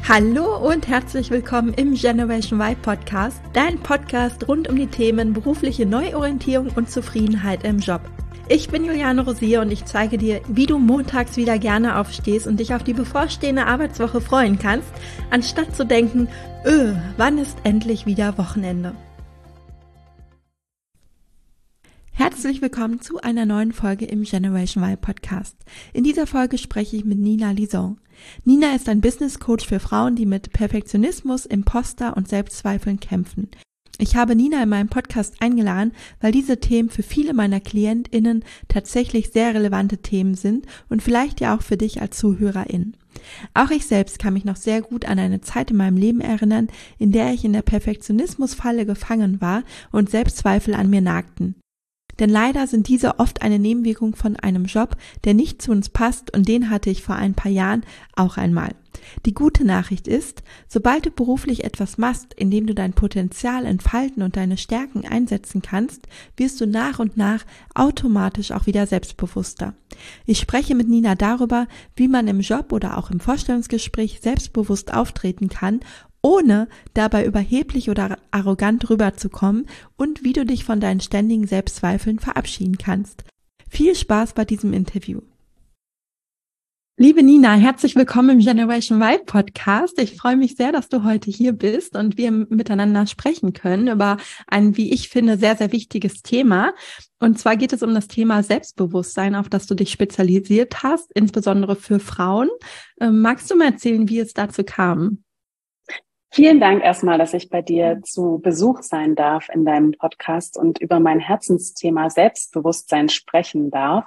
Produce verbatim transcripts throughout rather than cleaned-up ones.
Hallo und herzlich willkommen im Generation Y Podcast, dein Podcast rund um die Themen berufliche Neuorientierung und Zufriedenheit im Job. Ich bin Juliane Rosier und ich zeige dir, wie du montags wieder gerne aufstehst und dich auf die bevorstehende Arbeitswoche freuen kannst, anstatt zu denken, öh, wann ist endlich wieder Wochenende? Herzlich willkommen zu einer neuen Folge im Generation Y Podcast. In dieser Folge spreche ich mit Nina Lison. Nina ist ein Business Coach für Frauen, die mit Perfektionismus, Imposter und Selbstzweifeln kämpfen. Ich habe Nina in meinem Podcast eingeladen, weil diese Themen für viele meiner KlientInnen tatsächlich sehr relevante Themen sind und vielleicht ja auch für dich als Zuhörerin. Auch ich selbst kann mich noch sehr gut an eine Zeit in meinem Leben erinnern, in der ich in der Perfektionismusfalle gefangen war und Selbstzweifel an mir nagten. Denn leider sind diese oft eine Nebenwirkung von einem Job, der nicht zu uns passt, und den hatte ich vor ein paar Jahren auch einmal. Die gute Nachricht ist, sobald du beruflich etwas machst, in dem du dein Potenzial entfalten und deine Stärken einsetzen kannst, wirst du nach und nach automatisch auch wieder selbstbewusster. Ich spreche mit Nina darüber, wie man im Job oder auch im Vorstellungsgespräch selbstbewusst auftreten kann, ohne dabei überheblich oder arrogant rüberzukommen, und wie du dich von deinen ständigen Selbstzweifeln verabschieden kannst. Viel Spaß bei diesem Interview. Liebe Nina, herzlich willkommen im Generation Y Podcast. Ich freue mich sehr, dass du heute hier bist und wir miteinander sprechen können über ein, wie ich finde, sehr, sehr wichtiges Thema. Und zwar geht es um das Thema Selbstbewusstsein, auf das du dich spezialisiert hast, insbesondere für Frauen. Ähm, magst du mal erzählen, wie es dazu kam? Vielen Dank erstmal, dass ich bei dir zu Besuch sein darf in deinem Podcast und über mein Herzensthema Selbstbewusstsein sprechen darf.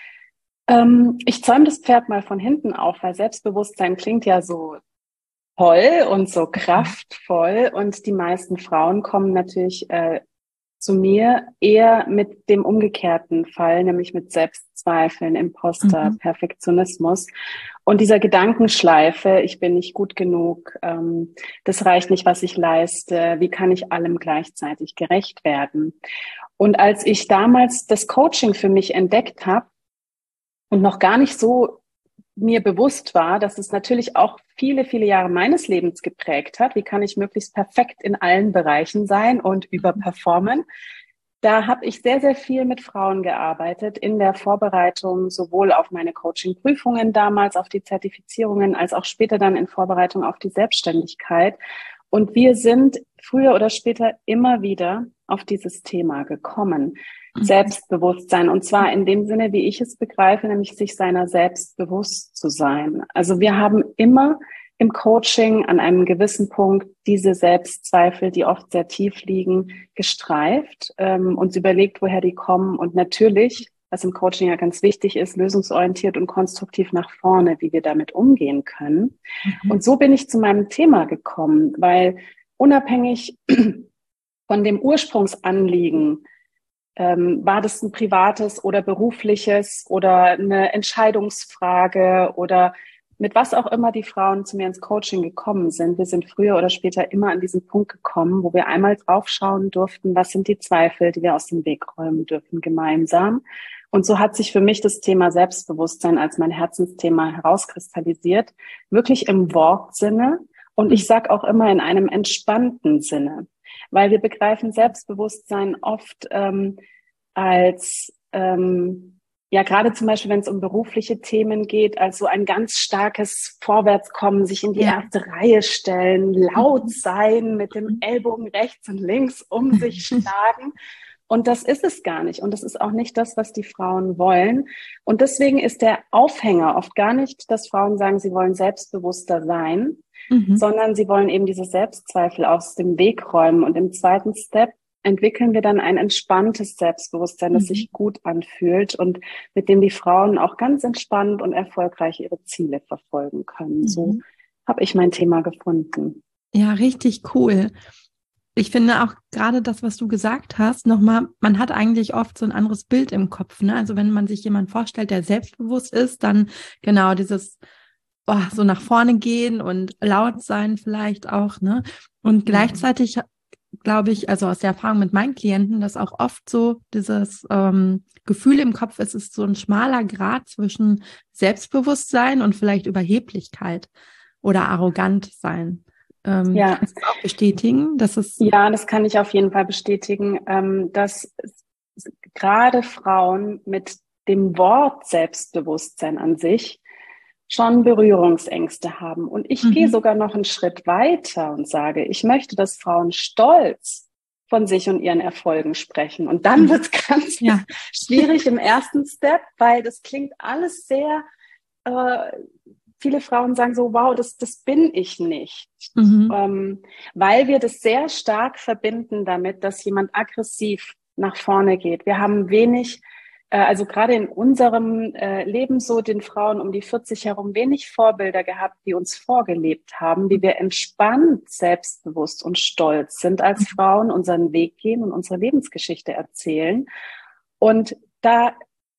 Ähm, ich zäume das Pferd mal von hinten auf, weil Selbstbewusstsein klingt ja so toll und so kraftvoll, und die meisten Frauen kommen natürlich äh, zu mir eher mit dem umgekehrten Fall, nämlich mit Selbstzweifeln, Imposter, mhm. Perfektionismus und dieser Gedankenschleife, ich bin nicht gut genug, ähm, das reicht nicht, was ich leiste, wie kann ich allem gleichzeitig gerecht werden? Und als ich damals das Coaching für mich entdeckt habe und noch gar nicht so mir bewusst war, dass es natürlich auch viele, viele Jahre meines Lebens geprägt hat. Wie kann ich möglichst perfekt in allen Bereichen sein und überperformen? Da habe ich sehr, sehr viel mit Frauen gearbeitet in der Vorbereitung, sowohl auf meine Coaching-Prüfungen damals, auf die Zertifizierungen, als auch später dann in Vorbereitung auf die Selbstständigkeit. Und wir sind früher oder später immer wieder auf dieses Thema gekommen. Selbstbewusstsein, und zwar in dem Sinne, wie ich es begreife, nämlich sich seiner selbst bewusst zu sein. Also wir haben immer im Coaching an einem gewissen Punkt diese Selbstzweifel, die oft sehr tief liegen, gestreift, ähm, uns überlegt, woher die kommen, und natürlich, was im Coaching ja ganz wichtig ist, lösungsorientiert und konstruktiv nach vorne, wie wir damit umgehen können. Mhm. Und so bin ich zu meinem Thema gekommen, weil unabhängig von dem Ursprungsanliegen, Ähm, war das ein privates oder berufliches oder eine Entscheidungsfrage oder mit was auch immer die Frauen zu mir ins Coaching gekommen sind. Wir sind früher oder später immer an diesen Punkt gekommen, wo wir einmal draufschauen durften, was sind die Zweifel, die wir aus dem Weg räumen dürfen gemeinsam. Und so hat sich für mich das Thema Selbstbewusstsein als mein Herzensthema herauskristallisiert, wirklich im Wortsinne, und ich sage auch immer in einem entspannten Sinne. Weil wir begreifen Selbstbewusstsein oft ähm, als, ähm, ja gerade zum Beispiel, wenn es um berufliche Themen geht, als so ein ganz starkes Vorwärtskommen, sich in die ja. erste Reihe stellen, laut sein, mit dem Ellbogen rechts und links um sich schlagen. Und das ist es gar nicht. Und das ist auch nicht das, was die Frauen wollen. Und deswegen ist der Aufhänger oft gar nicht, dass Frauen sagen, sie wollen selbstbewusster sein, Mhm. sondern sie wollen eben diese Selbstzweifel aus dem Weg räumen. Und im zweiten Step entwickeln wir dann ein entspanntes Selbstbewusstsein, das mhm. sich gut anfühlt und mit dem die Frauen auch ganz entspannt und erfolgreich ihre Ziele verfolgen können. Mhm. So habe ich mein Thema gefunden. Ja, richtig cool. Ich finde auch gerade das, was du gesagt hast, nochmal, man hat eigentlich oft so ein anderes Bild im Kopf, ne? Also wenn man sich jemanden vorstellt, der selbstbewusst ist, dann genau dieses Oh, so nach vorne gehen und laut sein vielleicht auch, ne? Und gleichzeitig glaube ich, also aus der Erfahrung mit meinen Klienten, dass auch oft so dieses ähm, Gefühl im Kopf ist, ist so ein schmaler Grat zwischen Selbstbewusstsein und vielleicht Überheblichkeit. oder arrogant sein. Ähm, Ja. Kannst du auch bestätigen, dass es... Ja, das kann ich auf jeden Fall bestätigen, ähm, dass gerade Frauen mit dem Wort Selbstbewusstsein an sich schon Berührungsängste haben. Und ich Mhm. gehe sogar noch einen Schritt weiter und sage, ich möchte, dass Frauen stolz von sich und ihren Erfolgen sprechen. Und dann wird es ganz ja. schwierig im ersten Step, weil das klingt alles sehr, äh, viele Frauen sagen so, wow, das, das bin ich nicht. Mhm. Ähm, weil wir das sehr stark verbinden damit, dass jemand aggressiv nach vorne geht. Wir haben wenig, äh, also gerade in unserem äh, Leben so, den Frauen um die vierzig herum, wenig Vorbilder gehabt, die uns vorgelebt haben, wie wir entspannt, selbstbewusst und stolz sind als Frauen, unseren Weg gehen und unsere Lebensgeschichte erzählen. Und da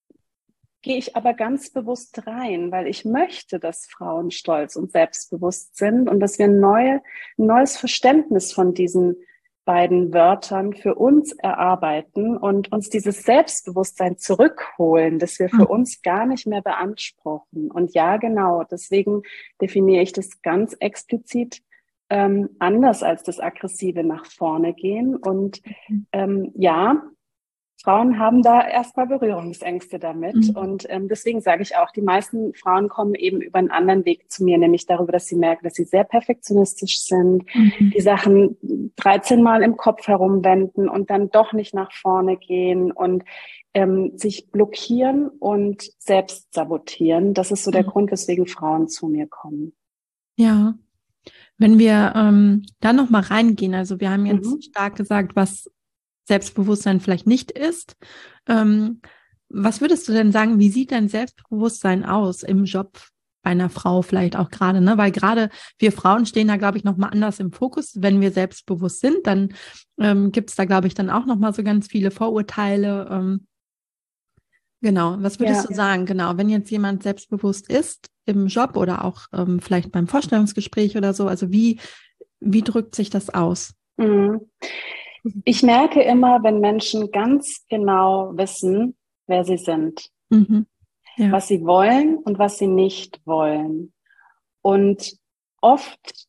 gehe ich aber ganz bewusst rein, weil ich möchte, dass Frauen stolz und selbstbewusst sind und dass wir ein, neue, ein neues Verständnis von diesen beiden Wörtern für uns erarbeiten und uns dieses Selbstbewusstsein zurückholen, das wir für uns gar nicht mehr beanspruchen. Und ja, genau, deswegen definiere ich das ganz explizit ähm, anders als das aggressive nach vorne gehen. Und ähm, ja, Frauen haben da erstmal Berührungsängste damit. Mhm. Und ähm, deswegen sage ich auch, die meisten Frauen kommen eben über einen anderen Weg zu mir, nämlich darüber, dass sie merken, dass sie sehr perfektionistisch sind, mhm. die Sachen dreizehn Mal im Kopf herumwenden und dann doch nicht nach vorne gehen und ähm, sich blockieren und selbst sabotieren. Das ist so der mhm. Grund, weswegen Frauen zu mir kommen. Ja, wenn wir ähm, da nochmal reingehen, also wir haben jetzt mhm. stark gesagt, was Selbstbewusstsein vielleicht nicht ist. Ähm, was würdest du denn sagen, wie sieht dein Selbstbewusstsein aus im Job bei einer Frau vielleicht auch gerade, ne? Weil gerade wir Frauen stehen da, glaube ich, nochmal anders im Fokus. Wenn wir selbstbewusst sind, dann ähm, gibt es da, glaube ich, dann auch nochmal so ganz viele Vorurteile. Ähm, genau, was würdest ja. du sagen, genau, wenn jetzt jemand selbstbewusst ist im Job oder auch ähm, vielleicht beim Vorstellungsgespräch oder so, also wie, wie drückt sich das aus? Mhm. Ich merke immer, wenn Menschen ganz genau wissen, wer sie sind, mhm. ja. was sie wollen und was sie nicht wollen. Und oft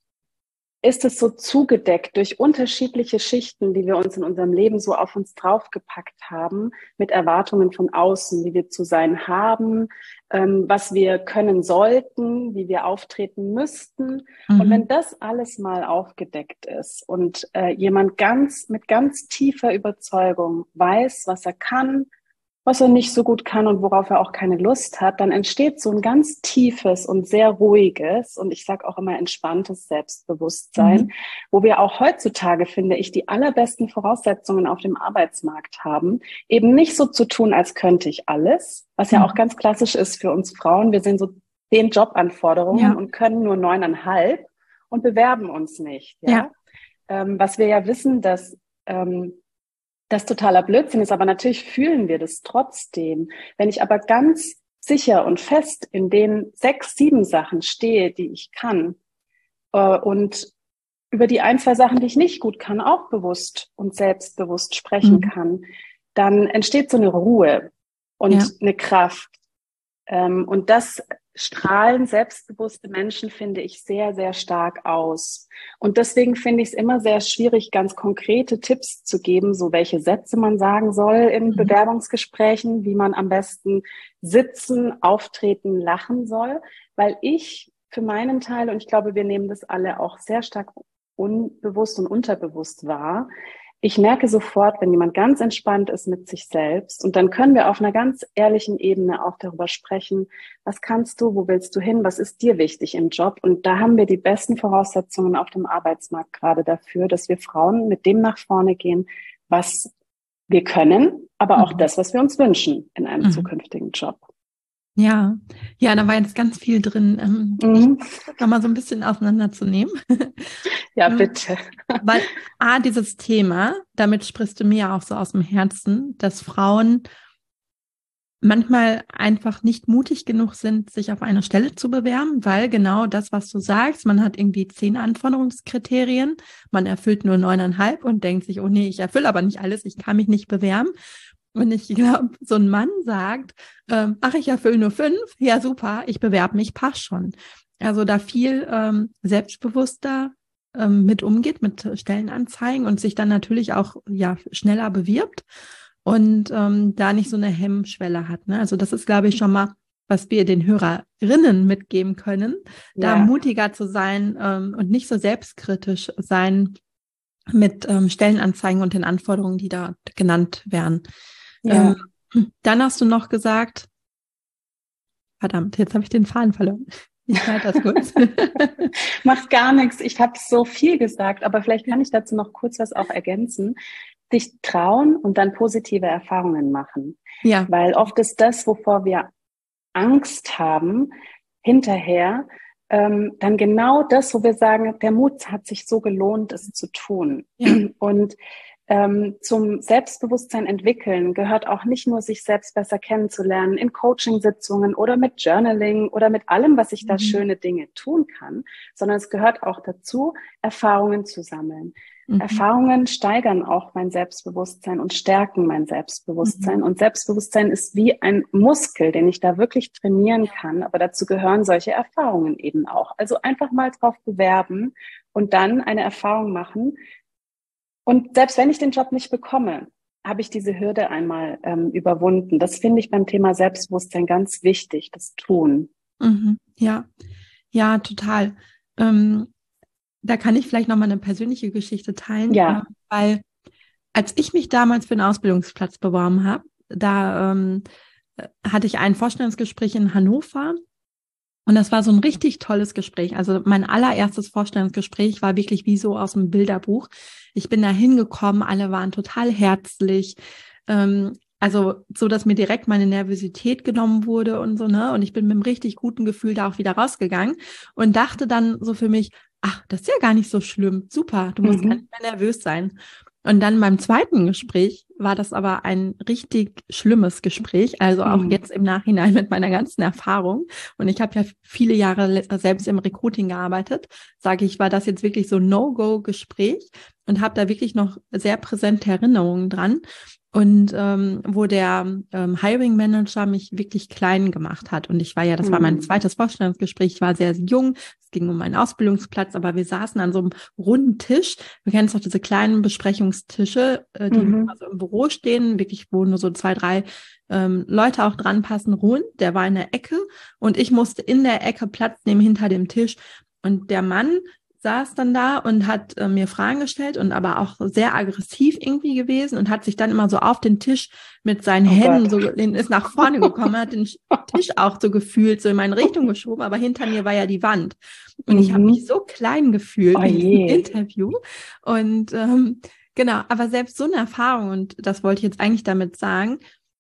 ist es so zugedeckt durch unterschiedliche Schichten, die wir uns in unserem Leben so auf uns draufgepackt haben, mit Erwartungen von außen, wie wir zu sein haben, ähm, was wir können sollten, wie wir auftreten müssten. Mhm. Und wenn das alles mal aufgedeckt ist und äh, jemand ganz mit ganz tiefer Überzeugung weiß, was er kann, was er nicht so gut kann und worauf er auch keine Lust hat, dann entsteht so ein ganz tiefes und sehr ruhiges und ich sage auch immer entspanntes Selbstbewusstsein, mhm. wo wir auch heutzutage, finde ich, die allerbesten Voraussetzungen auf dem Arbeitsmarkt haben, eben nicht so zu tun, als könnte ich alles, was ja mhm. auch ganz klassisch ist für uns Frauen. Wir sehen so zehn Jobanforderungen ja. und können nur neuneinhalb und bewerben uns nicht. Ja, ja. Ähm, was wir ja wissen, dass ähm, das totaler Blödsinn ist, aber natürlich fühlen wir das trotzdem. Wenn ich aber ganz sicher und fest in den sechs, sieben Sachen stehe, die ich kann äh, und über die ein, zwei Sachen, die ich nicht gut kann, auch bewusst und selbstbewusst sprechen mhm. kann, dann entsteht so eine Ruhe und ja. eine Kraft. Ähm, und das strahlen selbstbewusste Menschen, finde ich, sehr, sehr stark aus. Und deswegen finde ich es immer sehr schwierig, ganz konkrete Tipps zu geben, so welche Sätze man sagen soll in mhm. Bewerbungsgesprächen, wie man am besten sitzen, auftreten, lachen soll, weil ich für meinen Teil, und ich glaube, wir nehmen das alle auch sehr stark unbewusst und unterbewusst wahr, ich merke sofort, wenn jemand ganz entspannt ist mit sich selbst und dann können wir auf einer ganz ehrlichen Ebene auch darüber sprechen, was kannst du, wo willst du hin, was ist dir wichtig im Job und da haben wir die besten Voraussetzungen auf dem Arbeitsmarkt gerade dafür, dass wir Frauen mit dem nach vorne gehen, was wir können, aber auch mhm. das, was wir uns wünschen in einem mhm. zukünftigen Job. Ja, ja, da war jetzt ganz viel drin. Ähm, mhm. Ich versuche noch mal so ein bisschen auseinanderzunehmen. Ja, bitte. Weil A, dieses Thema, damit sprichst du mir ja auch so aus dem Herzen, dass Frauen manchmal einfach nicht mutig genug sind, sich auf eine Stelle zu bewerben, weil genau das, was du sagst, man hat irgendwie zehn Anforderungskriterien, man erfüllt nur neuneinhalb und denkt sich, oh nee, ich erfülle aber nicht alles, ich kann mich nicht bewerben. Und ich glaube, so ein Mann sagt, ähm, ach, ich erfülle nur fünf, ja super, ich bewerbe mich, passt schon. Also da viel ähm, selbstbewusster ähm, mit umgeht, mit Stellenanzeigen und sich dann natürlich auch ja schneller bewirbt und ähm, da nicht so eine Hemmschwelle hat. Ne? Also das ist, glaube ich, schon mal, was wir den Hörerinnen mitgeben können, da Ja. mutiger zu sein ähm, und nicht so selbstkritisch sein mit ähm, Stellenanzeigen und den Anforderungen, die da genannt werden. Ja. Ähm, dann hast du noch gesagt, verdammt, jetzt habe ich den Faden verloren. Ich schneide das kurz. Macht gar nichts. Ich habe so viel gesagt, aber vielleicht kann ich dazu noch kurz was auch ergänzen. Dich trauen und dann positive Erfahrungen machen. Ja. Weil oft ist das, wovor wir Angst haben, hinterher, ähm, dann genau das, wo wir sagen, der Mut hat sich so gelohnt, es zu tun. Ja. Und ähm, zum Selbstbewusstsein entwickeln gehört auch nicht nur, sich selbst besser kennenzulernen in Coaching-Sitzungen oder mit Journaling oder mit allem, was ich da Mhm. schöne Dinge tun kann, sondern es gehört auch dazu, Erfahrungen zu sammeln. Mhm. Erfahrungen steigern auch mein Selbstbewusstsein und stärken mein Selbstbewusstsein. Mhm. Und Selbstbewusstsein ist wie ein Muskel, den ich da wirklich trainieren kann. Aber dazu gehören solche Erfahrungen eben auch. Also einfach mal drauf bewerben und dann eine Erfahrung machen. Und selbst wenn ich den Job nicht bekomme, habe ich diese Hürde einmal ähm, überwunden. Das finde ich beim Thema Selbstbewusstsein ganz wichtig, das Tun. Mhm. Ja, ja, total. Ähm, da kann ich vielleicht nochmal eine persönliche Geschichte teilen, Ja. äh, weil als ich mich damals für einen Ausbildungsplatz beworben habe, da ähm, hatte ich ein Vorstellungsgespräch in Hannover. Und das war so ein richtig tolles Gespräch. Also mein allererstes Vorstellungsgespräch war wirklich wie so aus dem Bilderbuch. Ich bin da hingekommen, alle waren total herzlich. Ähm, also so, dass mir direkt meine Nervosität genommen wurde und so, ne? Und ich bin mit einem richtig guten Gefühl da auch wieder rausgegangen und dachte dann so für mich, ach, das ist ja gar nicht so schlimm. Super, du musst Mhm. gar nicht mehr nervös sein. Und dann beim zweiten Gespräch war das aber ein richtig schlimmes Gespräch, also auch Mhm. jetzt im Nachhinein mit meiner ganzen Erfahrung. Und ich habe ja viele Jahre selbst im Recruiting gearbeitet, sage ich, war das jetzt wirklich so ein No-Go-Gespräch und habe da wirklich noch sehr präsente Erinnerungen dran. Und ähm, wo der ähm, Hiring Manager mich wirklich klein gemacht hat. Und ich war ja, das war mein zweites Vorstellungsgespräch, ich war sehr, sehr jung, es ging um meinen Ausbildungsplatz, aber wir saßen an so einem runden Tisch. Wir kennen doch diese kleinen Besprechungstische, äh, die Mhm. also im Büro stehen, wirklich, wo nur so zwei, drei ähm, Leute auch dran passen, rund. Der war in der Ecke und ich musste in der Ecke Platz nehmen hinter dem Tisch. Und der Mann saß dann da und hat äh, mir Fragen gestellt und aber auch sehr aggressiv irgendwie gewesen und hat sich dann immer so auf den Tisch mit seinen Oh Händen Gott. so, ist nach vorne gekommen, hat den Tisch auch so gefühlt, so in meine Richtung geschoben, aber hinter mir war ja die Wand. Und Mhm. ich habe mich so klein gefühlt Oh in diesem je. Interview. Und ähm, genau, aber selbst so eine Erfahrung, und das wollte ich jetzt eigentlich damit sagen,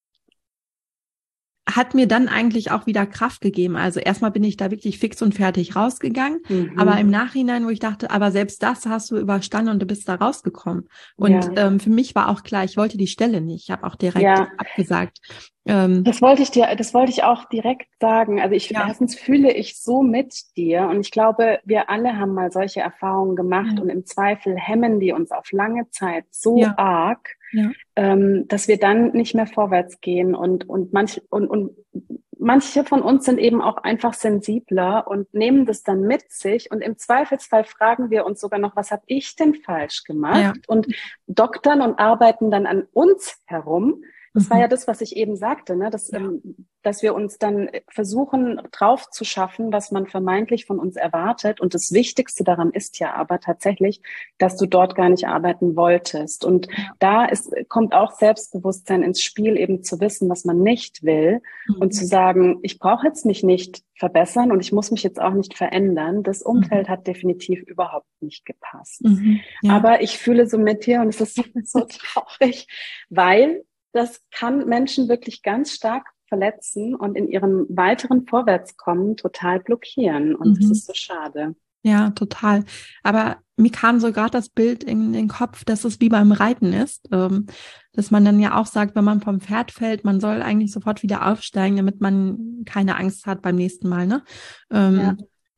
hat mir dann eigentlich auch wieder Kraft gegeben. Also erstmal bin ich da wirklich fix und fertig rausgegangen, Mhm. aber im Nachhinein, wo ich dachte, aber selbst das hast du überstanden und du bist da rausgekommen. Und Ja. ähm, für mich war auch klar, ich wollte die Stelle nicht. Ich habe auch direkt Ja. abgesagt. Ähm, Das wollte ich dir, das wollte ich auch direkt sagen. Also ich, ja. erstens fühle ich so mit dir und ich glaube, wir alle haben mal solche Erfahrungen gemacht Ja. und im Zweifel hemmen die uns auf lange Zeit so Ja. arg, Ja. ähm, dass wir dann nicht mehr vorwärts gehen und, und manch, und, und manche von uns sind eben auch einfach sensibler und nehmen das dann mit sich und im Zweifelsfall fragen wir uns sogar noch, was habe ich denn falsch gemacht? Ja. Und doktern und arbeiten dann an uns herum. Das Mhm. war ja das, was ich eben sagte, ne? dass, Ja. ähm, dass wir uns dann versuchen, drauf zu schaffen, was man vermeintlich von uns erwartet. Und das Wichtigste daran ist ja aber tatsächlich, dass du dort gar nicht arbeiten wolltest. Und Ja. da ist, kommt auch Selbstbewusstsein ins Spiel, eben zu wissen, was man nicht will Mhm. und zu sagen, ich brauche jetzt mich nicht verbessern und ich muss mich jetzt auch nicht verändern. Das Umfeld mhm. hat definitiv überhaupt nicht gepasst. Mhm. Ja. Aber ich fühle so mit dir und es ist so traurig, weil das kann Menschen wirklich ganz stark verletzen und in ihrem weiteren Vorwärtskommen total blockieren. Und das Mhm. ist so schade. Ja, total. Aber mir kam so gerade das Bild in den Kopf, dass es wie beim Reiten ist, ähm, dass man dann ja auch sagt, wenn man vom Pferd fällt, man soll eigentlich sofort wieder aufsteigen, damit man keine Angst hat beim nächsten Mal, ne? Ähm, Ja.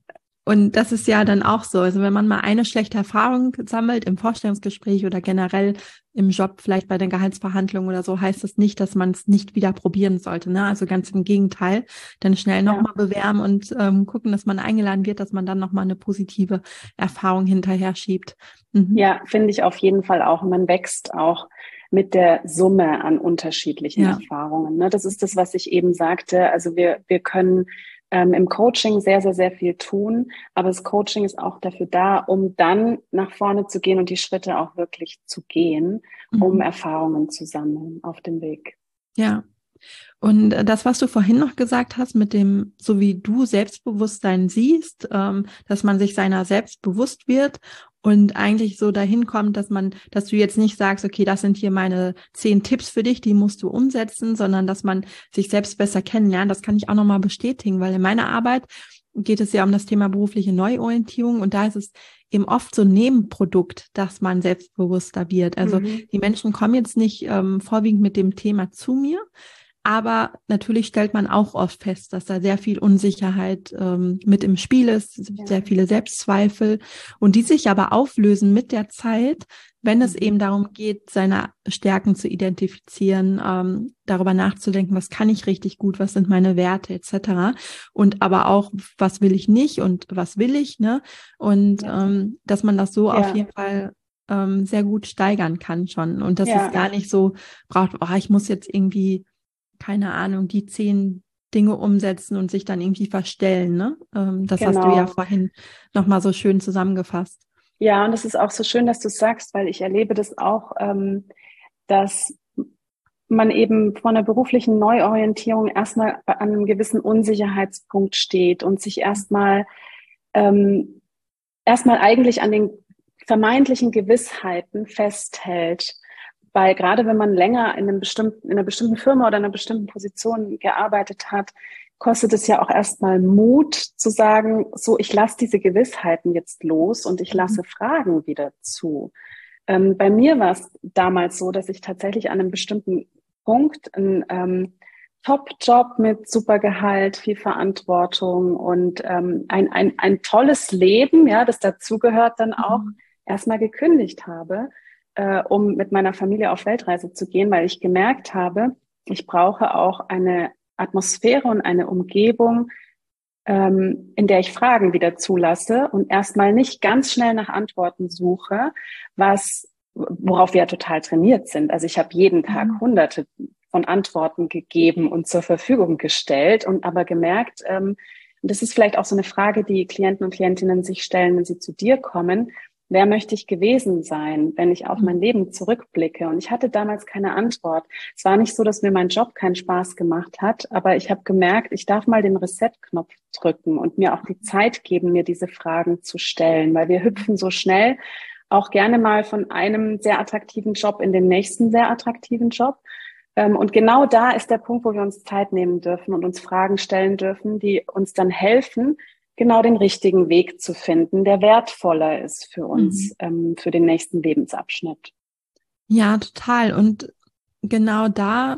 Und das ist ja dann auch so. Also wenn man mal eine schlechte Erfahrung sammelt im Vorstellungsgespräch oder generell im Job, vielleicht bei der Gehaltsverhandlung oder so, heißt das nicht, dass man es nicht wieder probieren sollte. Ne? Also ganz im Gegenteil, dann schnell Ja. nochmal bewerben und ähm, gucken, dass man eingeladen wird, dass man dann nochmal eine positive Erfahrung hinterher schiebt. Mhm. Ja, finde ich auf jeden Fall auch. Man wächst auch mit der Summe an unterschiedlichen Ja. Erfahrungen. Ne? Das ist das, was ich eben sagte. Also wir, wir können ähm, im Coaching sehr, sehr, sehr viel tun, aber das Coaching ist auch dafür da, um dann nach vorne zu gehen und die Schritte auch wirklich zu gehen, um Mhm. Erfahrungen zu sammeln auf dem Weg. Ja. Und das, was du vorhin noch gesagt hast, mit dem, so wie du Selbstbewusstsein siehst, ähm, dass man sich seiner selbst bewusst wird und eigentlich so dahin kommt, dass man, dass du jetzt nicht sagst, okay, das sind hier meine zehn Tipps für dich, die musst du umsetzen, sondern dass man sich selbst besser kennenlernt. Das kann ich auch nochmal bestätigen, weil in meiner Arbeit geht es ja um das Thema berufliche Neuorientierung und da ist es eben oft so ein Nebenprodukt, dass man selbstbewusster wird. Also Mhm. die Menschen kommen jetzt nicht ähm, vorwiegend mit dem Thema zu mir, aber natürlich stellt man auch oft fest, dass da sehr viel Unsicherheit ähm, mit im Spiel ist, Ja. sehr viele Selbstzweifel und die sich aber auflösen mit der Zeit, wenn es Mhm. eben darum geht, seine Stärken zu identifizieren, ähm, darüber nachzudenken, was kann ich richtig gut, was sind meine Werte et cetera. Und aber auch, was will ich nicht und was will ich, ne? Und Ja. ähm, dass man das so Ja. auf jeden Fall ähm, sehr gut steigern kann schon. Und dass Ja. es gar nicht so braucht, oh, ich muss jetzt irgendwie keine Ahnung, die zehn Dinge umsetzen und sich dann irgendwie verstellen, ne? Ähm, das hast du ja Genau. vorhin nochmal so schön zusammengefasst. Ja, und es ist auch so schön, dass du es sagst, weil ich erlebe das auch, ähm, dass man eben vor einer beruflichen Neuorientierung erstmal an einem gewissen Unsicherheitspunkt steht und sich erstmal ähm, erstmal eigentlich an den vermeintlichen Gewissheiten festhält. Weil gerade wenn man länger in einem bestimmten, in einer bestimmten Firma oder in einer bestimmten Position gearbeitet hat, kostet es ja auch erstmal Mut zu sagen, so, ich lasse diese Gewissheiten jetzt los und ich lasse Fragen wieder zu. Ähm, bei mir war es damals so, dass ich tatsächlich an einem bestimmten Punkt einen ähm, Top-Job mit super Gehalt, viel Verantwortung und ähm, ein, ein, ein tolles Leben, ja, das dazugehört, dann auch Mhm. erstmal gekündigt habe, äh, um mit meiner Familie auf Weltreise zu gehen, weil ich gemerkt habe, ich brauche auch eine Atmosphäre und eine Umgebung, ähm, in der ich Fragen wieder zulasse und erstmal nicht ganz schnell nach Antworten suche, was, worauf wir ja total trainiert sind. Also ich habe jeden Tag Mhm. hunderte von Antworten gegeben und zur Verfügung gestellt und aber gemerkt, ähm, und das ist vielleicht auch so eine Frage, die Klienten und Klientinnen sich stellen, wenn sie zu dir kommen: Wer möchte ich gewesen sein, wenn ich auf mein Leben zurückblicke? Und ich hatte damals keine Antwort. Es war nicht so, dass mir mein Job keinen Spaß gemacht hat, aber ich habe gemerkt, ich darf mal den Reset-Knopf drücken und mir auch die Zeit geben, mir diese Fragen zu stellen, weil wir hüpfen so schnell auch gerne mal von einem sehr attraktiven Job in den nächsten sehr attraktiven Job. Und genau da ist der Punkt, wo wir uns Zeit nehmen dürfen und uns Fragen stellen dürfen, die uns dann helfen, genau den richtigen Weg zu finden, der wertvoller ist für uns, Mhm. ähm, für den nächsten Lebensabschnitt. Ja, total. Und genau da,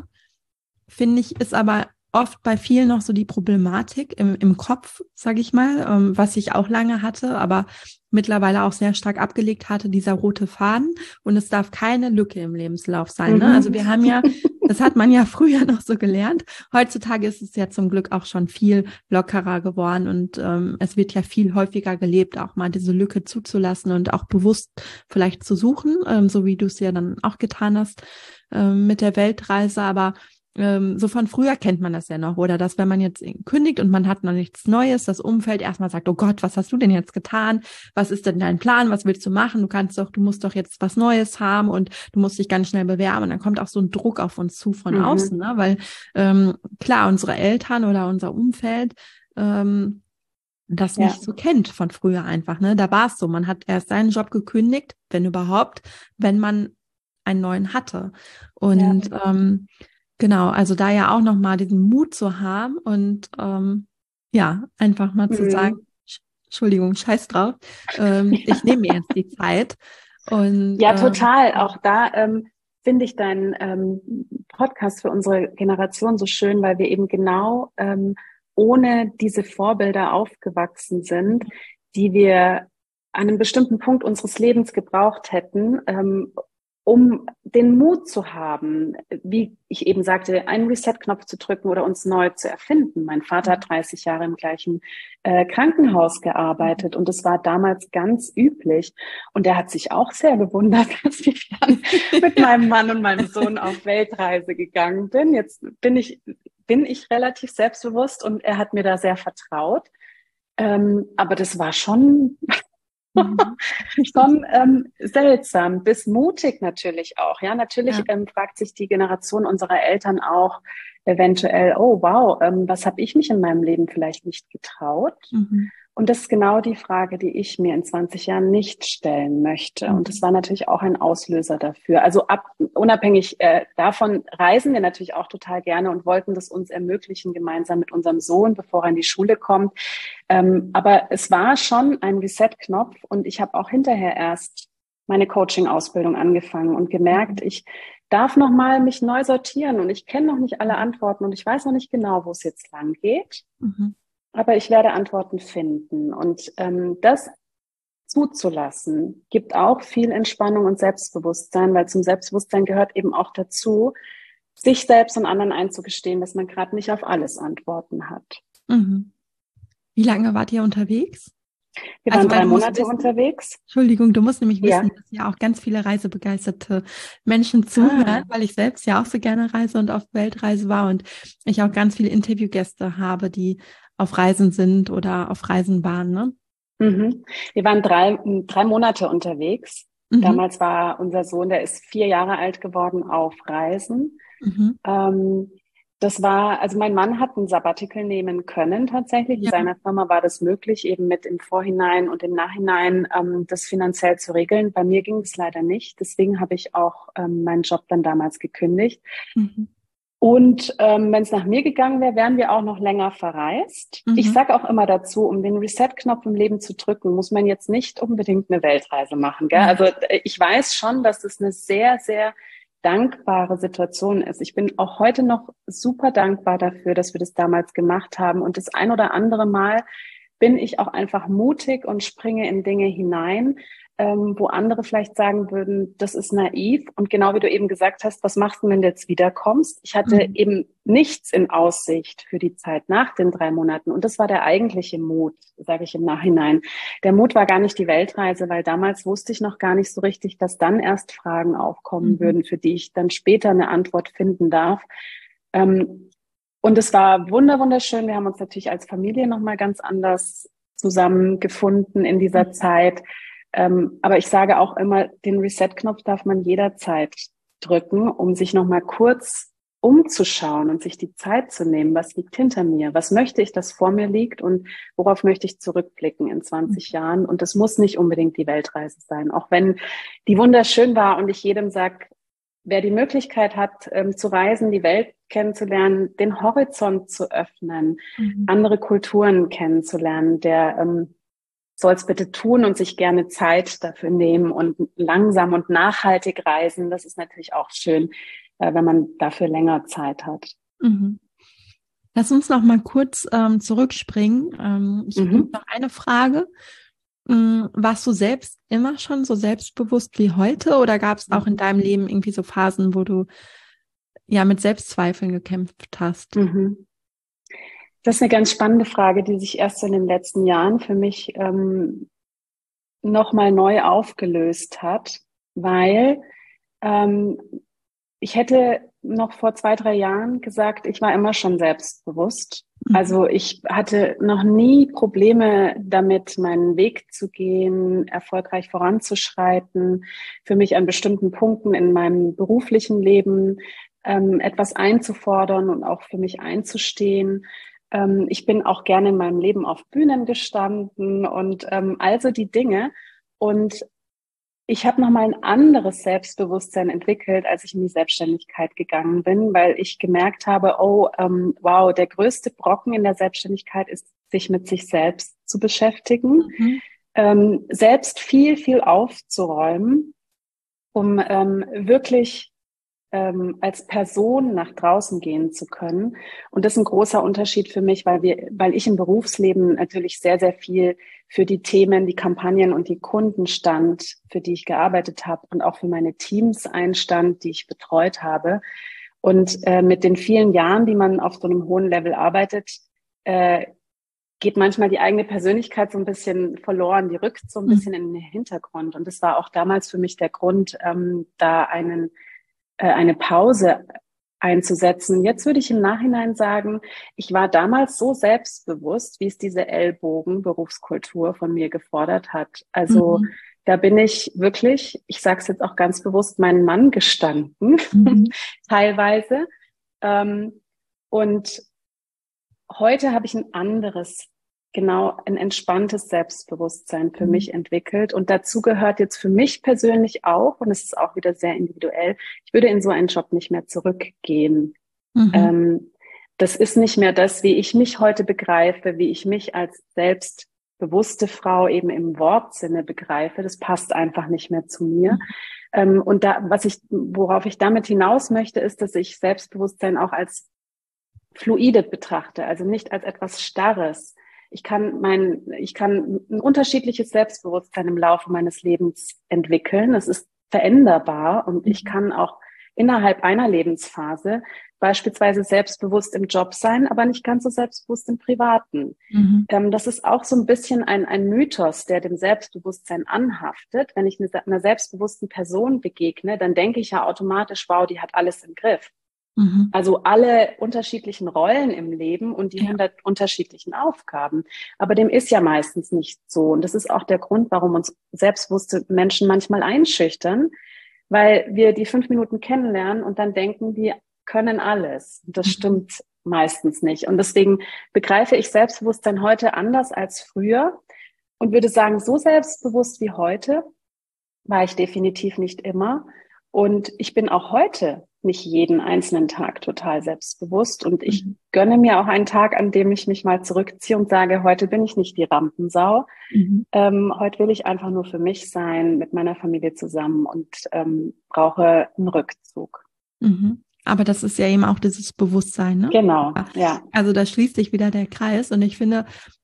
finde ich, ist aber oft bei vielen noch so die Problematik im, im Kopf, sage ich mal, ähm, was ich auch lange hatte, aber mittlerweile auch sehr stark abgelegt hatte, dieser rote Faden. Und es darf keine Lücke im Lebenslauf sein. Ne? Also wir haben ja, das hat man ja früher noch so gelernt. Heutzutage ist es ja zum Glück auch schon viel lockerer geworden und ähm, es wird ja viel häufiger gelebt, auch mal diese Lücke zuzulassen und auch bewusst vielleicht zu suchen, ähm, so wie du es ja dann auch getan hast ähm, mit der Weltreise. Aber so von früher kennt man das ja noch, oder dass, wenn man jetzt kündigt und man hat noch nichts Neues, das Umfeld erstmal sagt, oh Gott, was hast du denn jetzt getan? Was ist denn dein Plan? Was willst du machen? Du kannst doch, du musst doch jetzt was Neues haben und du musst dich ganz schnell bewerben. Und dann kommt auch so ein Druck auf uns zu von Mhm. außen, ne? Weil ähm, klar, unsere Eltern oder unser Umfeld ähm, das Ja. nicht so kennt von früher einfach, ne? Da war es so, man hat erst seinen Job gekündigt, wenn überhaupt, wenn man einen neuen hatte. Und Ja. ähm, genau, also da ja auch nochmal diesen Mut zu haben und ähm, ja, einfach mal zu sagen, Mhm. Entschuldigung, scheiß drauf, ähm, ich nehme mir jetzt die Zeit. Und Ja, ähm, total. Auch da ähm, finde ich deinen ähm, Podcast für unsere Generation so schön, weil wir eben genau ähm, ohne diese Vorbilder aufgewachsen sind, die wir an einem bestimmten Punkt unseres Lebens gebraucht hätten, ähm, um den Mut zu haben, wie ich eben sagte, einen Reset-Knopf zu drücken oder uns neu zu erfinden. Mein Vater hat dreißig Jahre im gleichen äh, Krankenhaus gearbeitet und es war damals ganz üblich. Und er hat sich auch sehr gewundert, dass ich dann mit meinem Mann und meinem Sohn auf Weltreise gegangen bin. Jetzt bin ich, bin ich relativ selbstbewusst und er hat mir da sehr vertraut. Ähm, aber das war schon... schon ähm, seltsam, bis mutig natürlich auch. Ja, natürlich ja. ähm, fragt sich die Generation unserer Eltern auch eventuell, oh wow, ähm, was habe ich mich in meinem Leben vielleicht nicht getraut? Mhm. Und das ist genau die Frage, die ich mir in zwanzig Jahren nicht stellen möchte. Mhm. Und das war natürlich auch ein Auslöser dafür. Also ab, unabhängig äh, davon reisen wir natürlich auch total gerne und wollten das uns ermöglichen, gemeinsam mit unserem Sohn, bevor er in die Schule kommt. Ähm, aber es war schon ein Reset-Knopf und ich habe auch hinterher erst meine Coaching-Ausbildung angefangen und gemerkt, ich darf noch mal mich neu sortieren und ich kenne noch nicht alle Antworten und ich weiß noch nicht genau, wo es jetzt lang geht. Mhm. Aber ich werde Antworten finden. Und ähm, das zuzulassen, gibt auch viel Entspannung und Selbstbewusstsein, weil zum Selbstbewusstsein gehört eben auch dazu, sich selbst und anderen einzugestehen, dass man gerade nicht auf alles Antworten hat. Mhm. Wie lange wart ihr unterwegs? Wir waren also, drei Monate wissen, unterwegs. Entschuldigung, du musst nämlich wissen, ja. dass ja auch ganz viele reisebegeisterte Menschen zuhören, ah. weil ich selbst ja auch so gerne reise und auf Weltreise war und ich auch ganz viele Interviewgäste habe, die auf Reisen sind oder auf Reisen waren, ne? Mhm. Wir waren drei, drei Monate unterwegs. Mhm. Damals war unser Sohn, der ist vier Jahre alt geworden, auf Reisen. Mhm. Ähm, das war, also mein Mann hat ein Sabbatical nehmen können tatsächlich. Ja. In seiner Firma war das möglich, eben mit im Vorhinein und im Nachhinein ähm, das finanziell zu regeln. Bei mir ging es leider nicht. Deswegen habe ich auch ähm, meinen Job dann damals gekündigt. Mhm. Und ähm, wenn es nach mir gegangen wäre, wären wir auch noch länger verreist. Mhm. Ich sage auch immer dazu, um den Reset-Knopf im Leben zu drücken, muss man jetzt nicht unbedingt eine Weltreise machen. Gell? Mhm. Also ich weiß schon, dass es eine sehr, sehr dankbare Situation ist. Ich bin auch heute noch super dankbar dafür, dass wir das damals gemacht haben. Und das ein oder andere Mal bin ich auch einfach mutig und springe in Dinge hinein, ähm, wo andere vielleicht sagen würden, das ist naiv. Und genau wie du eben gesagt hast, was machst du, wenn du jetzt wiederkommst? Ich hatte mhm. eben nichts in Aussicht für die Zeit nach den drei Monaten. Und das war der eigentliche Mut, sage ich im Nachhinein. Der Mut war gar nicht die Weltreise, weil damals wusste ich noch gar nicht so richtig, dass dann erst Fragen aufkommen mhm. würden, für die ich dann später eine Antwort finden darf. Ähm, und es war wunder, wunderschön. Wir haben uns natürlich als Familie nochmal ganz anders zusammengefunden in dieser mhm. Zeit. Ähm, aber ich sage auch immer, den Reset-Knopf darf man jederzeit drücken, um sich nochmal kurz umzuschauen und sich die Zeit zu nehmen. Was liegt hinter mir? Was möchte ich, dass vor mir liegt? Und worauf möchte ich zurückblicken in zwanzig mhm. Jahren? Und das muss nicht unbedingt die Weltreise sein. Auch wenn die wunderschön war und ich jedem sage, wer die Möglichkeit hat, ähm, zu reisen, die Welt kennenzulernen, den Horizont zu öffnen, mhm. andere Kulturen kennenzulernen, der ähm, soll es bitte tun und sich gerne Zeit dafür nehmen und langsam und nachhaltig reisen. Das ist natürlich auch schön, äh, wenn man dafür länger Zeit hat. Mhm. Lass uns noch mal kurz ähm, zurückspringen. Ähm, ich mhm. habe noch eine Frage. Ähm, warst du selbst immer schon so selbstbewusst wie heute oder gab es auch in deinem Leben irgendwie so Phasen, wo du ja mit Selbstzweifeln gekämpft hast? Mhm. Das ist eine ganz spannende Frage, die sich erst in den letzten Jahren für mich ähm, nochmal neu aufgelöst hat, weil ähm, ich hätte noch vor zwei, drei Jahren gesagt, ich war immer schon selbstbewusst. Mhm. Also ich hatte noch nie Probleme damit, meinen Weg zu gehen, erfolgreich voranzuschreiten, für mich an bestimmten Punkten in meinem beruflichen Leben ähm, etwas einzufordern und auch für mich einzustehen. Ähm, ich bin auch gerne in meinem Leben auf Bühnen gestanden und ähm, also die Dinge. Und ich habe nochmal ein anderes Selbstbewusstsein entwickelt, als ich in die Selbstständigkeit gegangen bin, weil ich gemerkt habe, oh, ähm, wow, der größte Brocken in der Selbstständigkeit ist, sich mit sich selbst zu beschäftigen, mhm. ähm, selbst viel, viel aufzuräumen, um ähm, wirklich ähm, als Person nach draußen gehen zu können. Und das ist ein großer Unterschied für mich, weil wir, weil ich im Berufsleben natürlich sehr, sehr viel für die Themen, die Kampagnen und die Kunden stand, für die ich gearbeitet habe und auch für meine Teams einstand, die ich betreut habe. Und äh, mit den vielen Jahren, die man auf so einem hohen Level arbeitet, äh, geht manchmal die eigene Persönlichkeit so ein bisschen verloren, die rückt so ein bisschen in den Hintergrund. Und das war auch damals für mich der Grund, ähm, da einen, äh, eine Pause einzusetzen. Jetzt würde ich im Nachhinein sagen, ich war damals so selbstbewusst, wie es diese Ellbogen-Berufskultur von mir gefordert hat. Also Mhm. da bin ich wirklich, ich sage es jetzt auch ganz bewusst, meinen Mann gestanden, Mhm. teilweise. Ähm, und heute habe ich ein anderes, genau ein entspanntes Selbstbewusstsein für Mhm. mich entwickelt. Und dazu gehört jetzt für mich persönlich auch, und es ist auch wieder sehr individuell, ich würde in so einen Job nicht mehr zurückgehen. Mhm. Ähm, das ist nicht mehr das, wie ich mich heute begreife, wie ich mich als selbstbewusste Frau eben im Wortsinne begreife. Das passt einfach nicht mehr zu mir. Mhm. Ähm, und da, was ich, worauf ich damit hinaus möchte, ist, dass ich Selbstbewusstsein auch als fluide betrachte, also nicht als etwas Starres. Ich kann mein, ich kann ein unterschiedliches Selbstbewusstsein im Laufe meines Lebens entwickeln. Es ist veränderbar und ich kann auch innerhalb einer Lebensphase beispielsweise selbstbewusst im Job sein, aber nicht ganz so selbstbewusst im Privaten. Mhm. Ähm, das ist auch so ein bisschen ein, ein Mythos, der dem Selbstbewusstsein anhaftet. Wenn ich einer selbstbewussten Person begegne, dann denke ich ja automatisch, wow, die hat alles im Griff. Mhm. Also alle unterschiedlichen Rollen im Leben und die Ja. hundert unterschiedlichen Aufgaben. Aber dem ist ja meistens nicht so. Und das ist auch der Grund, warum uns selbstbewusste Menschen manchmal einschüchtern, weil wir die fünf Minuten kennenlernen und dann denken, die können alles. Und das Mhm. stimmt meistens nicht. Und deswegen begreife ich Selbstbewusstsein heute anders als früher und würde sagen, so selbstbewusst wie heute war ich definitiv nicht immer. Und ich bin auch heute nicht jeden einzelnen Tag total selbstbewusst. Und ich Mhm. gönne mir auch einen Tag, an dem ich mich mal zurückziehe und sage, heute bin ich nicht die Rampensau. Mhm. Ähm, heute will ich einfach nur für mich sein, mit meiner Familie zusammen und ähm, brauche einen Rückzug. Mhm. Aber das ist ja eben auch dieses Bewusstsein, ne? Genau, ja. Also da schließt sich wieder der Kreis und ich finde,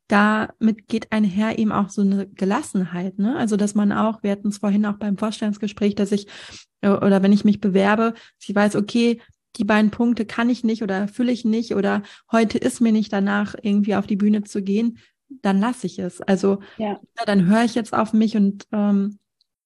damit geht einher eben auch so eine Gelassenheit, ne? Also dass man auch, wir hatten es vorhin auch beim Vorstellungsgespräch, dass ich, äh, oder wenn ich mich bewerbe, dass ich weiß, okay, die beiden Punkte kann ich nicht oder erfülle ich nicht oder heute ist mir nicht danach, irgendwie auf die Bühne zu gehen, dann lasse ich es. Also Ja, ja, dann höre ich jetzt auf mich und ähm,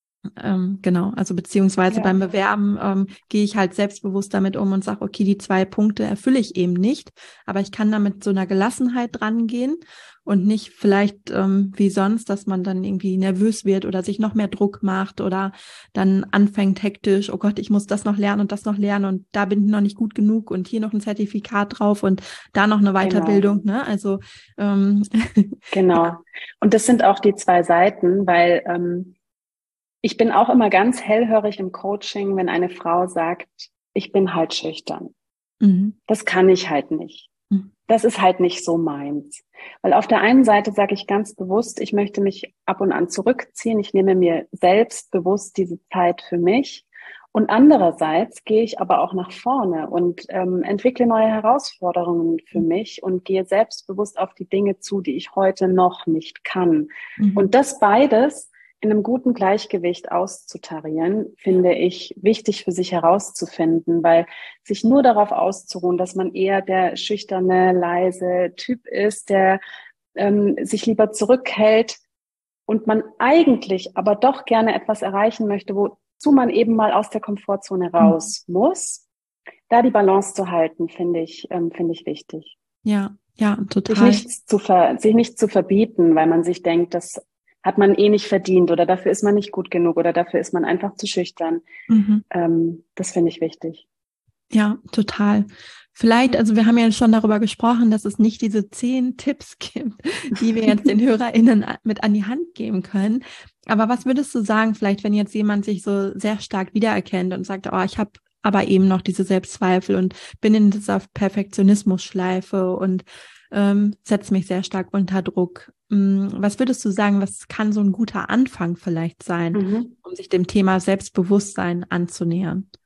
ähm, genau, also beziehungsweise ja, beim Bewerben ähm, gehe ich halt selbstbewusst damit um und sage, okay, die zwei Punkte erfülle ich eben nicht, aber ich kann da mit so einer Gelassenheit dran gehen und nicht vielleicht ähm, wie sonst, dass man dann irgendwie nervös wird oder sich noch mehr Druck macht oder dann anfängt hektisch, oh Gott, ich muss das noch lernen und das noch lernen und da bin ich noch nicht gut genug und hier noch ein Zertifikat drauf und da noch eine genau, Weiterbildung, ne? Also ähm, genau. Und das sind auch die zwei Seiten, weil ähm, ich bin auch immer ganz hellhörig im Coaching, wenn eine Frau sagt, ich bin halt schüchtern. mhm. Das kann ich halt nicht. Mhm. Das ist halt nicht so meins. Weil auf der einen Seite sage ich ganz bewusst, ich möchte mich ab und an zurückziehen. Ich nehme mir selbst bewusst diese Zeit für mich. Und andererseits gehe ich aber auch nach vorne und ähm, entwickle neue Herausforderungen für mich und gehe selbstbewusst auf die Dinge zu, die ich heute noch nicht kann. Mhm. Und das beides in einem guten Gleichgewicht auszutarieren, finde ich wichtig für sich herauszufinden, weil sich nur darauf auszuruhen, dass man eher der schüchterne, leise Typ ist, der ähm, sich lieber zurückhält und man eigentlich aber doch gerne etwas erreichen möchte, wozu man eben mal aus der Komfortzone raus muss. Da die Balance zu halten, finde ich, ähm, finde ich wichtig. Ja, ja, Sich total. nichts zu ver, sich nicht zu verbieten, weil man sich denkt, das hat man eh nicht verdient oder dafür ist man nicht gut genug oder dafür ist man einfach zu schüchtern. Mhm. Ähm, das finde ich wichtig. Ja, total. Vielleicht, also wir haben ja schon darüber gesprochen, dass es nicht diese zehn Tipps gibt, die wir jetzt den HörerInnen mit an die Hand geben können. Aber was würdest du sagen, vielleicht, wenn jetzt jemand sich so sehr stark wiedererkennt und sagt, oh, ich habe aber eben noch diese Selbstzweifel und bin in dieser Perfektionismus-Schleife und ähm, setze mich sehr stark unter Druck. Was würdest du sagen, was kann so ein guter Anfang vielleicht sein, Mhm. um sich dem Thema Selbstbewusstsein anzunähern?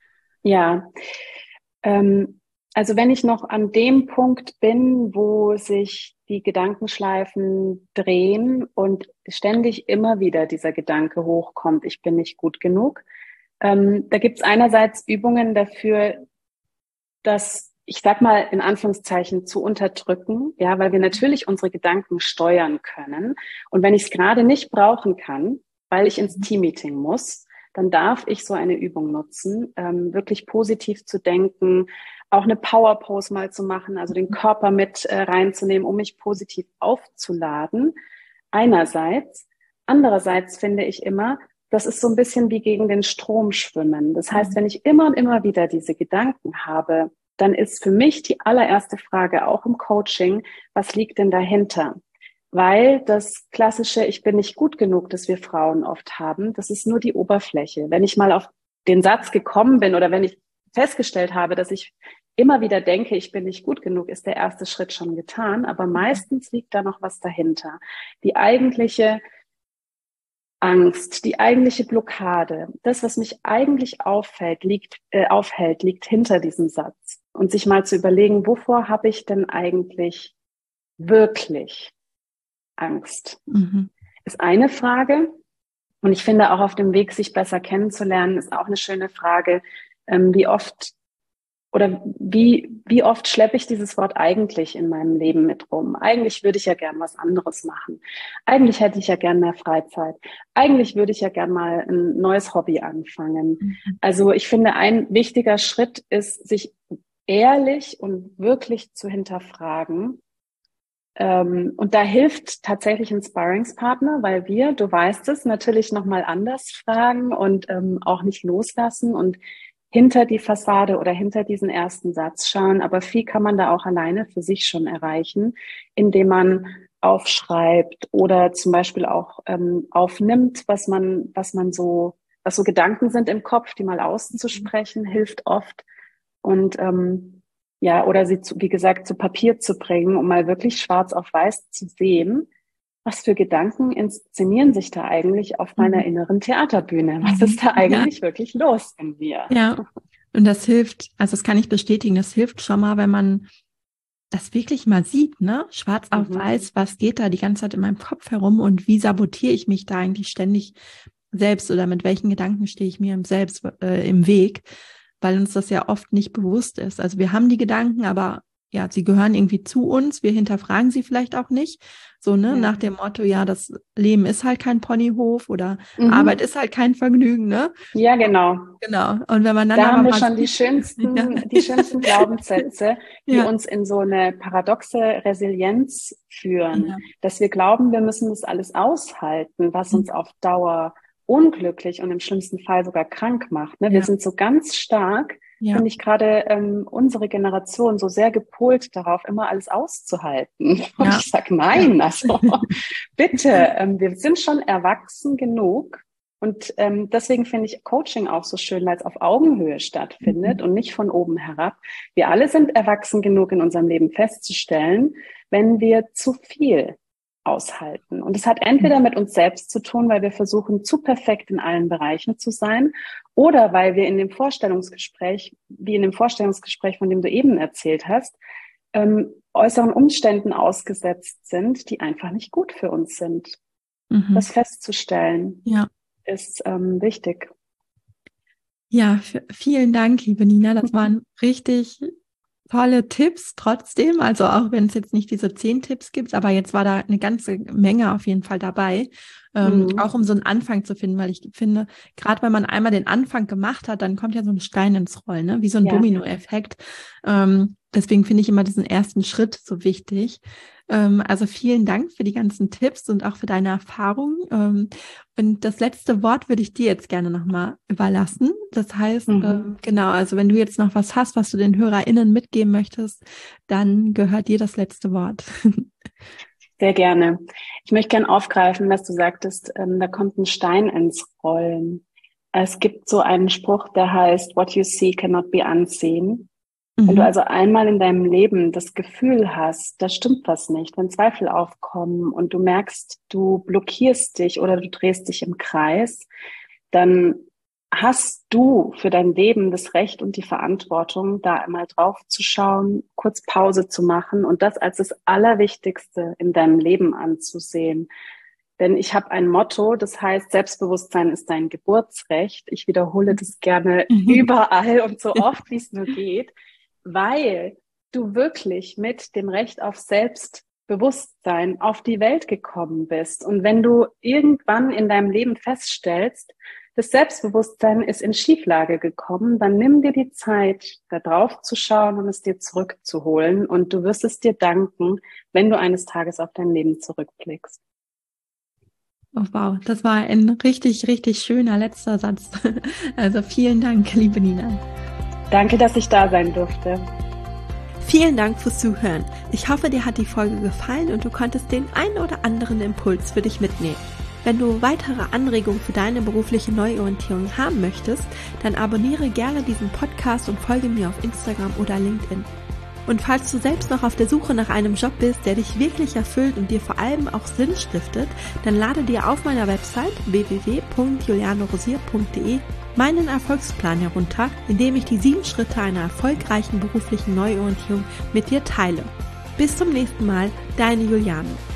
Ja, ähm, also wenn ich noch an dem Punkt bin, wo sich die Gedankenschleifen drehen und ständig immer wieder dieser Gedanke hochkommt, ich bin nicht gut genug, ähm, da gibt es einerseits Übungen dafür, das, ich sag mal in Anführungszeichen, zu unterdrücken, ja, weil wir natürlich unsere Gedanken steuern können. Und wenn ich es gerade nicht brauchen kann, weil ich ins Teammeeting muss, dann darf ich so eine Übung nutzen, ähm, wirklich positiv zu denken, auch eine Power Pose mal zu machen, also den Körper mit äh, reinzunehmen, um mich positiv aufzuladen. Einerseits. Andererseits finde ich immer, das ist so ein bisschen wie gegen den Strom schwimmen. Das heißt, wenn ich immer und immer wieder diese Gedanken habe, dann ist für mich die allererste Frage auch im Coaching, was liegt denn dahinter? Weil das klassische, ich bin nicht gut genug, das wir Frauen oft haben, das ist nur die Oberfläche. Wenn ich mal auf den Satz gekommen bin oder wenn ich festgestellt habe, dass ich immer wieder denke, ich bin nicht gut genug, ist der erste Schritt schon getan. Aber meistens liegt da noch was dahinter. Die eigentliche Angst, die eigentliche Blockade, das, was mich eigentlich auffällt, liegt, äh, aufhält, liegt hinter diesem Satz. Und sich mal zu überlegen, wovor habe ich denn eigentlich wirklich Angst? Mhm. Ist eine Frage. Und ich finde auch auf dem Weg, sich besser kennenzulernen, ist auch eine schöne Frage, ähm, wie oft oder wie, wie oft schleppe ich dieses Wort eigentlich in meinem Leben mit rum? Eigentlich würde ich ja gern was anderes machen. Eigentlich hätte ich ja gern mehr Freizeit. Eigentlich würde ich ja gern mal ein neues Hobby anfangen. Mhm. Also ich finde, ein wichtiger Schritt ist, sich ehrlich und wirklich zu hinterfragen. Ähm, und da hilft tatsächlich ein Sparringspartner, weil wir, du weißt es, natürlich nochmal anders fragen und ähm, auch nicht loslassen und hinter die Fassade oder hinter diesen ersten Satz schauen. Aber viel kann man da auch alleine für sich schon erreichen, indem man aufschreibt oder zum Beispiel auch ähm, aufnimmt, was man, was man so, was so Gedanken sind im Kopf, die mal auszusprechen, hilft oft. Und ähm, ja, oder sie, zu, wie gesagt, zu Papier zu bringen, um mal wirklich schwarz auf weiß zu sehen, was für Gedanken inszenieren sich da eigentlich auf meiner Mhm. inneren Theaterbühne? Was Mhm. ist da Ja. eigentlich wirklich los in mir? Ja. Und das hilft, also das kann ich bestätigen, das hilft schon mal, wenn man das wirklich mal sieht, ne? Schwarz auf Mhm. weiß, was geht da die ganze Zeit in meinem Kopf herum und wie sabotiere ich mich da eigentlich ständig selbst oder mit welchen Gedanken stehe ich mir im Selbst äh, im Weg, weil uns das ja oft nicht bewusst ist. Also wir haben die Gedanken, aber ja, sie gehören irgendwie zu uns, wir hinterfragen sie vielleicht auch nicht. So, ne, Ja. nach dem Motto, ja, das Leben ist halt kein Ponyhof oder Mhm. Arbeit ist halt kein Vergnügen, ne? Ja, genau. Genau. Und wenn man dann Da aber haben wir mal schon die sieht, ja, schönsten, die schönsten Glaubenssätze, die ja, uns in so eine paradoxe Resilienz führen, ja, dass wir glauben, wir müssen das alles aushalten, was uns auf Dauer unglücklich und im schlimmsten Fall sogar krank macht. Ne? Wir ja, sind so ganz stark, ja, finde ich gerade ähm, unsere Generation so sehr gepolt darauf, immer alles auszuhalten. Und ja, ich sage ja. nein, also bitte, ähm, wir sind schon erwachsen genug. Und ähm, deswegen finde ich Coaching auch so schön, weil es auf Augenhöhe stattfindet Mhm. und nicht von oben herab. Wir alle sind erwachsen genug in unserem Leben festzustellen, wenn wir zu viel aushalten. Und es hat entweder mit uns selbst zu tun, weil wir versuchen, zu perfekt in allen Bereichen zu sein, oder weil wir in dem Vorstellungsgespräch, wie in dem Vorstellungsgespräch, von dem du eben erzählt hast, ähm, äußeren Umständen ausgesetzt sind, die einfach nicht gut für uns sind. Mhm. Das festzustellen Ja. ist ähm, wichtig. Ja, f- vielen Dank, liebe Nina. Das waren richtig tolle Tipps trotzdem. Also auch wenn es jetzt nicht diese zehn Tipps gibt, aber jetzt war da eine ganze Menge auf jeden Fall dabei. Ähm, Mhm. auch um so einen Anfang zu finden, weil ich finde, gerade wenn man einmal den Anfang gemacht hat, dann kommt ja so ein Stein ins Rollen, ne? Wie so ein Ja. Dominoeffekt. Ähm, deswegen finde ich immer diesen ersten Schritt so wichtig. Ähm, also vielen Dank für die ganzen Tipps und auch für deine Erfahrungen. Ähm, und das letzte Wort würde ich dir jetzt gerne nochmal überlassen. Das heißt, Mhm. ähm, genau, also wenn du jetzt noch was hast, was du den HörerInnen mitgeben möchtest, dann gehört dir das letzte Wort. Sehr gerne. Ich möchte gerne aufgreifen, was du sagtest, ähm, da kommt ein Stein ins Rollen. Es gibt so einen Spruch, der heißt, what you see cannot be unseen. Wenn du Mhm. also einmal in deinem Leben das Gefühl hast, da stimmt was nicht, wenn Zweifel aufkommen und du merkst, du blockierst dich oder du drehst dich im Kreis, dann hast du für dein Leben das Recht und die Verantwortung, da einmal drauf zu schauen, kurz Pause zu machen und das als das Allerwichtigste in deinem Leben anzusehen. Denn ich habe ein Motto, das heißt, Selbstbewusstsein ist dein Geburtsrecht. Ich wiederhole das gerne mhm. überall und so oft, wie es nur geht, weil du wirklich mit dem Recht auf Selbstbewusstsein auf die Welt gekommen bist. Und wenn du irgendwann in deinem Leben feststellst, das Selbstbewusstsein ist in Schieflage gekommen, dann nimm dir die Zeit, da drauf zu schauen und es dir zurückzuholen. Und du wirst es dir danken, wenn du eines Tages auf dein Leben zurückblickst. Oh wow, das war ein richtig, richtig schöner letzter Satz. Also vielen Dank, liebe Nina. Danke, dass ich da sein durfte. Vielen Dank fürs Zuhören. Ich hoffe, dir hat die Folge gefallen und du konntest den einen oder anderen Impuls für dich mitnehmen. Wenn du weitere Anregungen für deine berufliche Neuorientierung haben möchtest, dann abonniere gerne diesen Podcast und folge mir auf Instagram oder LinkedIn. Und falls du selbst noch auf der Suche nach einem Job bist, der dich wirklich erfüllt und dir vor allem auch Sinn stiftet, dann lade dir auf meiner Website w w w punkt juliane rosier punkt de meinen Erfolgsplan herunter, in dem ich die sieben Schritte einer erfolgreichen beruflichen Neuorientierung mit dir teile. Bis zum nächsten Mal, deine Juliane.